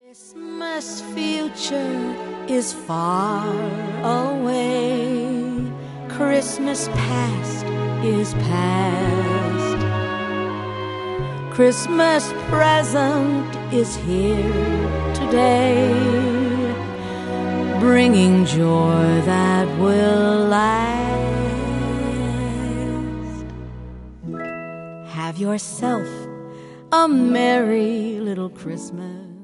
Christmas future is far away. Christmas past is past. Christmas present is here today, bringing joy that will last. Have yourself a merry little Christmas.